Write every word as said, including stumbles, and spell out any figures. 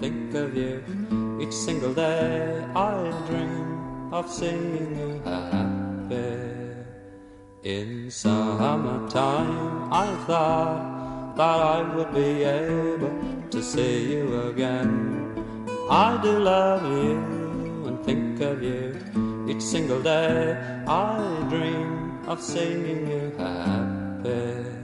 think of you. Each single day I dream of seeing you happy. In summertime I thought that I would be able to see you again. I do love you and think of you. Each single day I dream of seeing you happy.